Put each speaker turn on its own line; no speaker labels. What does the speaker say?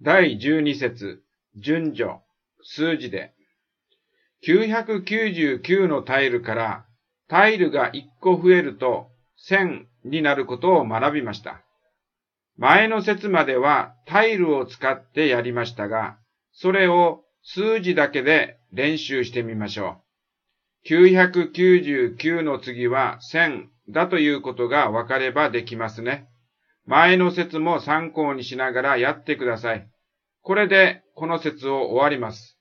第12節、順序、数字で。999のタイルからタイルが1個増えると1000になることを学びました。前の節まではタイルを使ってやりましたが、それを数字だけで練習してみましょう。999の次は1000だということがわかればできますね。前の節も参考にしながらやってください。これでこの節を終わります。